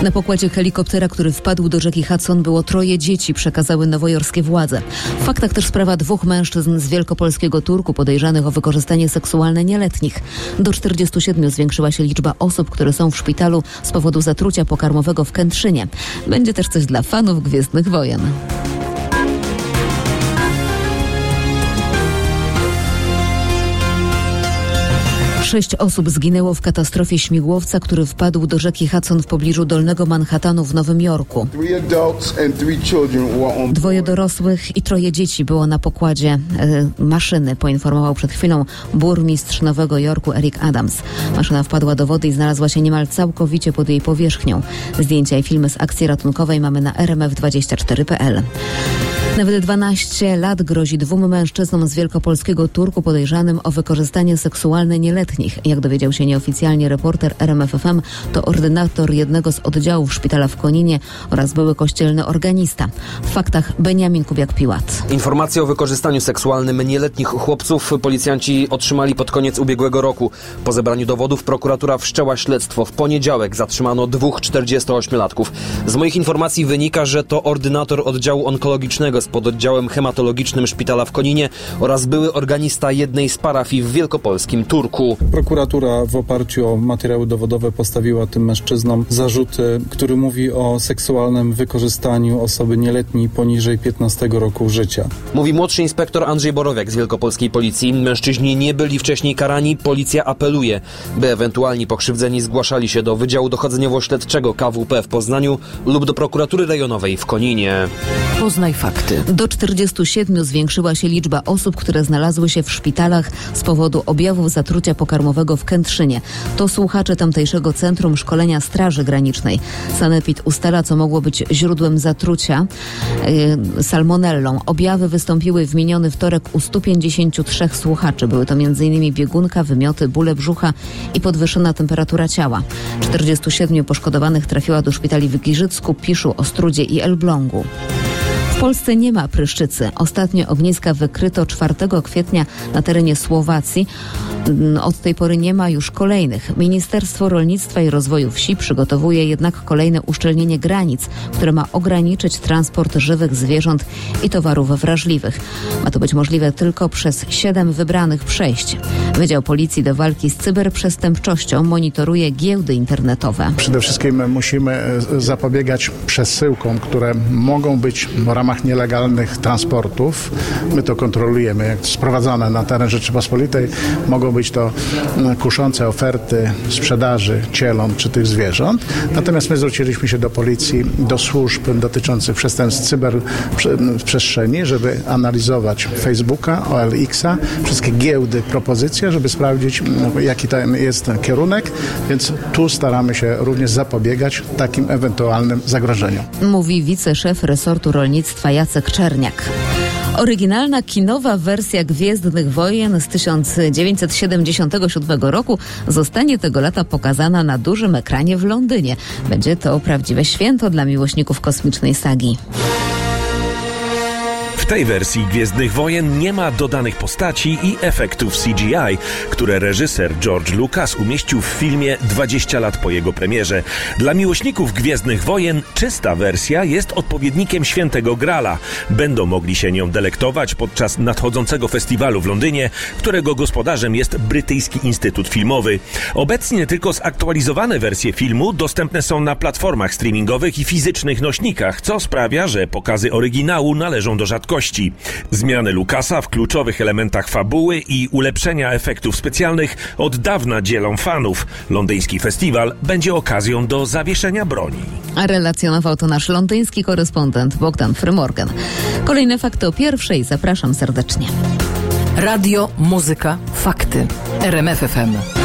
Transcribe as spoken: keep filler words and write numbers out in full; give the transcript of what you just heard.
Na pokładzie helikoptera, który wpadł do rzeki Hudson, było troje dzieci, przekazały nowojorskie władze. W faktach też sprawa dwóch mężczyzn z wielkopolskiego Turku podejrzanych o wykorzystanie seksualne nieletnich. Do czterdziestu siedmiu zwiększyła się liczba osób, które są w szpitalu z powodu zatrucia pokarmowego w Kętrzynie. Będzie też coś dla fanów Gwiezdnych Wojen. Sześć osób zginęło w katastrofie śmigłowca, który wpadł do rzeki Hudson w pobliżu Dolnego Manhattanu w Nowym Jorku. Dwoje dorosłych i troje dzieci było na pokładzie y, maszyny, poinformował przed chwilą burmistrz Nowego Jorku Eric Adams. Maszyna wpadła do wody i znalazła się niemal całkowicie pod jej powierzchnią. Zdjęcia i filmy z akcji ratunkowej mamy na r m f dwadzieścia cztery kropka p l. Nawet dwanaście lat grozi dwóm mężczyznom z wielkopolskiego Turku podejrzanym o wykorzystanie seksualne nieletnich. Jak dowiedział się nieoficjalnie reporter R M F F M, to ordynator jednego z oddziałów szpitala w Koninie oraz były kościelny organista. W faktach Beniamin Kubiak-Piłat. Informacje o wykorzystaniu seksualnym nieletnich chłopców policjanci otrzymali pod koniec ubiegłego roku. Po zebraniu dowodów prokuratura wszczęła śledztwo. W poniedziałek zatrzymano dwóch czterdziestoośmiolatków. Z moich informacji wynika, że to ordynator oddziału onkologicznego z pododdziałem hematologicznym szpitala w Koninie oraz były organista jednej z parafii w wielkopolskim Turku. Prokuratura w oparciu o materiały dowodowe postawiła tym mężczyznom zarzuty, który mówi o seksualnym wykorzystaniu osoby nieletniej poniżej piętnastego roku życia. Mówi młodszy inspektor Andrzej Borowiak z wielkopolskiej policji. Mężczyźni nie byli wcześniej karani. Policja apeluje, by ewentualni pokrzywdzeni zgłaszali się do Wydziału Dochodzeniowo-Śledczego K W P w Poznaniu lub do prokuratury rejonowej w Koninie. Poznaj fakty. Do czterdziestu siedmiu zwiększyła się liczba osób, które znalazły się w szpitalach z powodu objawów zatrucia pokarmowego w Kętrzynie. To słuchacze tamtejszego Centrum Szkolenia Straży Granicznej. Sanepid ustala, co mogło być źródłem zatrucia yy, salmonellą. Objawy wystąpiły w miniony wtorek u stu pięćdziesięciu trzech słuchaczy. Były to między innymi biegunka, wymioty, bóle brzucha i podwyższona temperatura ciała. czterdziestu siedmiu poszkodowanych trafiła do szpitali w Giżycku, Piszu, Ostródzie i Elblągu. W Polsce nie ma pryszczycy. Ostatnie ogniska wykryto czwartego kwietnia na terenie Słowacji. Od tej pory nie ma już kolejnych. Ministerstwo Rolnictwa i Rozwoju Wsi przygotowuje jednak kolejne uszczelnienie granic, które ma ograniczyć transport żywych zwierząt i towarów wrażliwych. Ma to być możliwe tylko przez siedem wybranych przejść. Wydział Policji do walki z cyberprzestępczością monitoruje giełdy internetowe. Przede wszystkim musimy zapobiegać przesyłkom, które mogą być w ramach nielegalnych transportów. My to kontrolujemy. Jak sprowadzane na teren Rzeczypospolitej, mogą być to kuszące oferty sprzedaży cieląt czy tych zwierząt. Natomiast my zwróciliśmy się do policji, do służb dotyczących przestępstw cyberprzestrzeni, żeby analizować Facebooka, O L X-a, wszystkie giełdy, propozycje, żeby sprawdzić, jaki tam jest ten kierunek, więc tu staramy się również zapobiegać takim ewentualnym zagrożeniom. Mówi wiceszef resortu rolnictwa Jacek Czerniak. Oryginalna kinowa wersja Gwiezdnych Wojen z tysiąc dziewięćset siedemdziesiątego siódmego roku zostanie tego lata pokazana na dużym ekranie w Londynie. Będzie to prawdziwe święto dla miłośników kosmicznej sagi. W tej wersji Gwiezdnych Wojen nie ma dodanych postaci i efektów C G I, które reżyser George Lucas umieścił w filmie dwadzieścia lat po jego premierze. Dla miłośników Gwiezdnych Wojen czysta wersja jest odpowiednikiem Świętego Grala. Będą mogli się nią delektować podczas nadchodzącego festiwalu w Londynie, którego gospodarzem jest Brytyjski Instytut Filmowy. Obecnie tylko zaktualizowane wersje filmu dostępne są na platformach streamingowych i fizycznych nośnikach, co sprawia, że pokazy oryginału należą do rzadkości. Zmiany Lucasa w kluczowych elementach fabuły i ulepszenia efektów specjalnych od dawna dzielą fanów. Londyński festiwal będzie okazją do zawieszenia broni. A relacjonował to nasz londyński korespondent Bogdan Frymorgan. Kolejne fakty o pierwszej. Zapraszam serdecznie. Radio, muzyka, fakty. R M F F M.